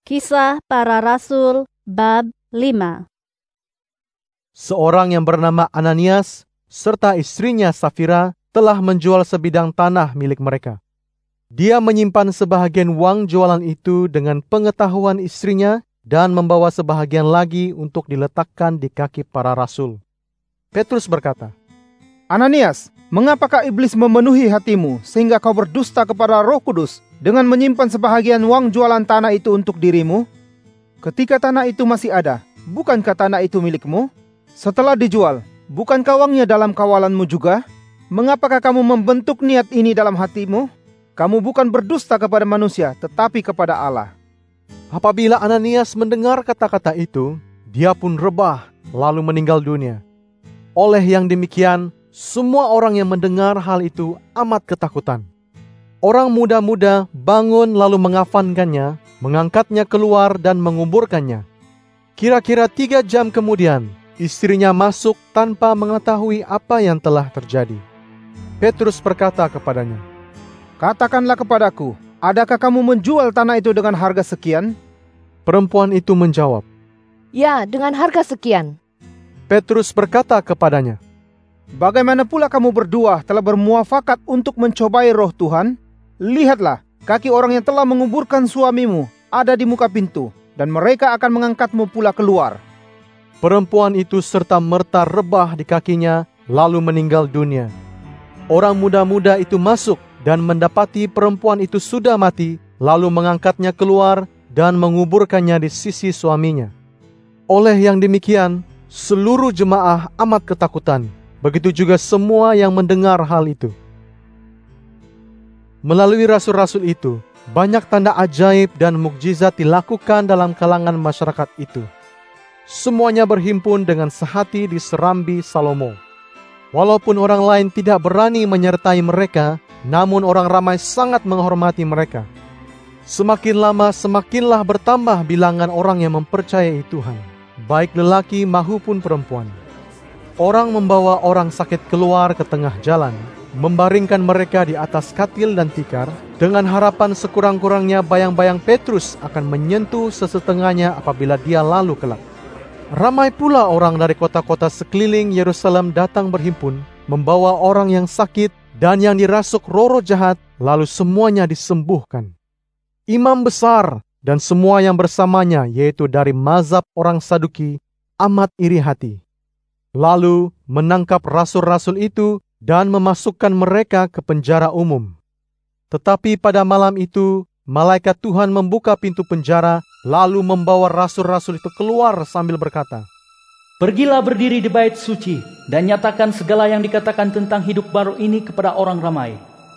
Kisah Para Rasul bab 5. Seorang yang bernama Ananias serta istrinya Safira telah menjual sebidang tanah milik mereka. Dia menyimpan sebahagian uang jualan itu dengan pengetahuan istrinya dan membawa sebahagian lagi untuk diletakkan di kaki para rasul. Petrus berkata, Ananias, mengapakah iblis memenuhi hatimu sehingga kau berdusta kepada Roh Kudus dengan menyimpan sebahagian uang jualan tanah itu untuk dirimu? Ketika tanah itu masih ada, bukankah tanah itu milikmu? Setelah dijual, bukankah uangnya dalam kawalanmu juga? Mengapakah kamu membentuk niat ini dalam hatimu? Kamu bukan berdusta kepada manusia, tetapi kepada Allah. apabila Ananias mendengar kata-kata itu, dia pun rebah lalu meninggal dunia. Oleh yang demikian, semua orang yang mendengar hal itu amat ketakutan. Orang muda-muda bangun lalu mengafankannya, mengangkatnya keluar dan menguburkannya. Kira-kira 3 jam kemudian, istrinya masuk tanpa mengetahui apa yang telah terjadi. Petrus berkata kepadanya, Katakanlah kepadaku, adakah kamu menjual tanah itu dengan harga sekian? Perempuan itu menjawab. Ya, dengan harga sekian. Petrus berkata kepadanya, Bagaimana pula kamu berdua telah bermuafakat untuk mencobai roh Tuhan? Lihatlah, kaki orang yang telah menguburkan suamimu ada di muka pintu, dan mereka akan mengangkatmu pula keluar. Perempuan itu serta-merta rebah di kakinya, lalu meninggal dunia. Orang muda-muda itu masuk dan mendapati perempuan itu sudah mati, lalu mengangkatnya keluar dan menguburkannya di sisi suaminya. Oleh yang demikian, seluruh jemaah amat ketakutan. Begitu juga semua yang mendengar hal itu. Melalui rasul-rasul itu, banyak tanda ajaib dan mukjizat dilakukan dalam kalangan masyarakat itu. Semuanya berhimpun dengan sehati di serambi Salomo. Walaupun orang lain tidak berani menyertai mereka, namun orang ramai sangat menghormati mereka. Semakin lama semakinlah bertambah bilangan orang yang mempercayai Tuhan, baik lelaki maupun perempuan. Orang membawa orang sakit keluar ke tengah jalan, membaringkan mereka di atas katil dan tikar, dengan harapan sekurang-kurangnya bayang-bayang Petrus akan menyentuh sesetengahnya apabila dia lalu kelak. Ramai pula orang dari kota-kota sekeliling Yerusalem datang berhimpun, membawa orang yang sakit dan yang dirasuk roh-roh jahat, lalu semuanya disembuhkan. Imam besar dan semua yang bersamanya, yaitu dari mazhab orang Saduki, amat iri hati. Lalu menangkap rasul-rasul itu dan memasukkan mereka ke penjara umum. Tetapi pada malam itu, malaikat Tuhan membuka pintu penjara, lalu membawa rasul-rasul itu keluar sambil berkata, Pergilah berdiri di bait suci dan nyatakan segala yang dikatakan tentang hidup baru ini kepada orang ramai.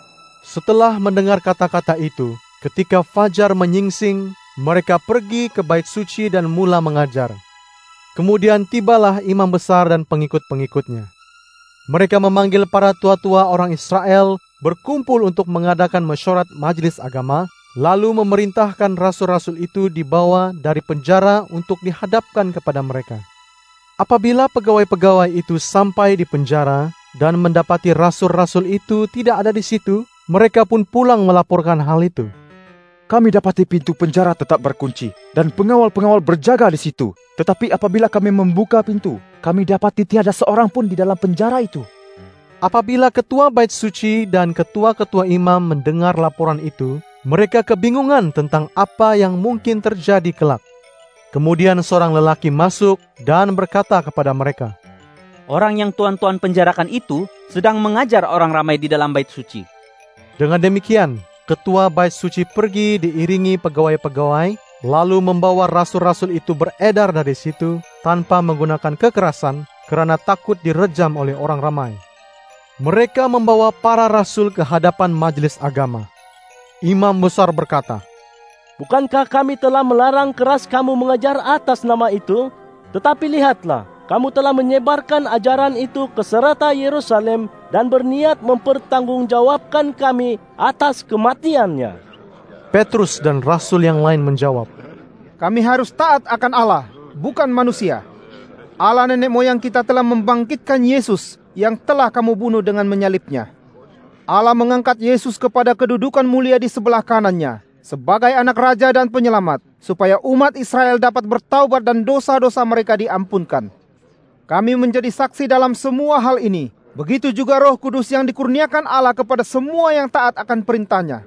Setelah mendengar kata-kata itu, ketika fajar menyingsing, mereka pergi ke bait suci dan mula mengajar. Kemudian tibalah imam besar dan pengikut-pengikutnya. Mereka memanggil para tua-tua orang Israel berkumpul untuk mengadakan mesyuarat majelis agama, lalu memerintahkan rasul-rasul itu dibawa dari penjara untuk dihadapkan kepada mereka. Apabila pegawai-pegawai itu sampai di penjara dan mendapati rasul-rasul itu tidak ada di situ, mereka pun pulang melaporkan hal itu. Kami dapati pintu penjara tetap berkunci dan pengawal-pengawal berjaga di situ. Tetapi apabila kami membuka pintu, kami dapati tiada seorang pun di dalam penjara itu. Apabila ketua bait suci dan ketua-ketua imam mendengar laporan itu, mereka kebingungan tentang apa yang mungkin terjadi kelak. Kemudian seorang lelaki masuk dan berkata kepada mereka, Orang yang tuan-tuan penjarakan itu sedang mengajar orang ramai di dalam bait suci. Dengan demikian, ketua bait suci pergi diiringi pegawai-pegawai, lalu membawa rasul-rasul itu beredar dari situ tanpa menggunakan kekerasan karena takut direjam oleh orang ramai. Mereka membawa para rasul ke hadapan majelis agama. Imam besar berkata, Bukankah kami telah melarang keras kamu mengajar atas nama itu? Tetapi lihatlah, kamu telah menyebarkan ajaran itu ke serata Yerusalem dan berniat mempertanggungjawabkan kami atas kematiannya. Petrus dan rasul yang lain menjawab, Kami harus taat akan Allah, bukan manusia. Allah nenek moyang kita telah membangkitkan Yesus yang telah kamu bunuh dengan menyalibnya. Allah mengangkat Yesus kepada kedudukan mulia di sebelah kanannya, sebagai anak raja dan penyelamat, supaya umat Israel dapat bertaubat dan dosa-dosa mereka diampunkan. Kami menjadi saksi dalam semua hal ini. Begitu juga Roh Kudus yang dikurniakan Allah kepada semua yang taat akan perintahnya."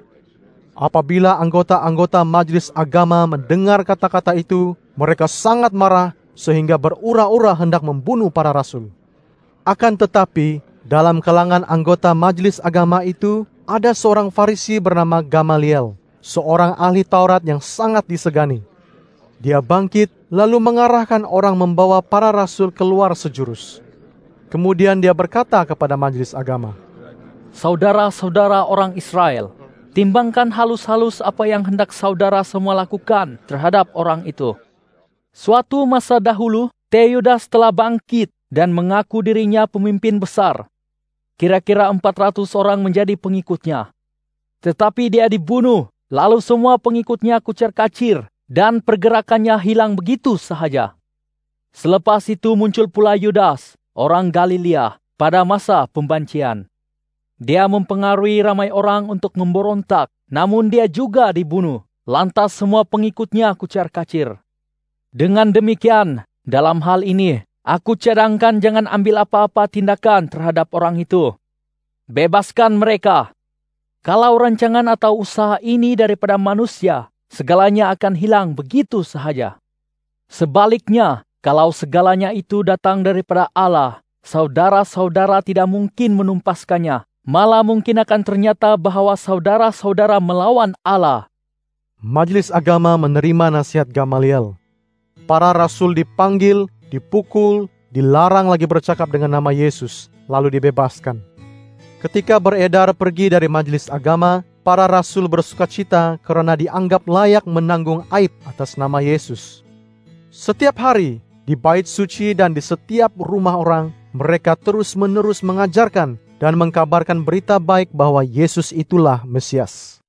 Apabila anggota-anggota majelis agama mendengar kata-kata itu, mereka sangat marah sehingga berura-ura hendak membunuh para rasul. Akan tetapi, dalam kalangan anggota majelis agama itu, ada seorang Farisi bernama Gamaliel, seorang ahli Taurat yang sangat disegani. Dia bangkit lalu mengarahkan orang membawa para rasul keluar sejurus. Kemudian dia berkata kepada majelis agama, "Saudara-saudara orang Israel, timbangkan halus-halus apa yang hendak saudara semua lakukan terhadap orang itu. Suatu masa dahulu, Teudas telah bangkit dan mengaku dirinya pemimpin besar. Kira-kira 400 orang menjadi pengikutnya. Tetapi dia dibunuh, lalu semua pengikutnya kucar-kacir dan pergerakannya hilang begitu sahaja. Selepas itu muncul pula Yudas, orang Galilea, pada masa pembancian. Dia mempengaruhi ramai orang untuk memberontak, namun dia juga dibunuh. Lantas semua pengikutnya kucar-kacir. Dengan demikian, dalam hal ini, aku cadangkan jangan ambil apa-apa tindakan terhadap orang itu. Bebaskan mereka. Kalau rancangan atau usaha ini daripada manusia, segalanya akan hilang begitu sahaja. Sebaliknya, kalau segalanya itu datang daripada Allah, saudara-saudara tidak mungkin menumpaskannya. Malah mungkin akan ternyata bahwa saudara-saudara melawan Allah." Majelis agama menerima nasihat Gamaliel. Para rasul dipanggil, dipukul, dilarang lagi bercakap dengan nama Yesus, lalu dibebaskan. Ketika beredar pergi dari majelis agama, para rasul bersukacita karena dianggap layak menanggung aib atas nama Yesus. Setiap hari, di bait suci dan di setiap rumah orang, mereka terus-menerus mengajarkan dan mengkabarkan berita baik bahwa Yesus itulah Mesias.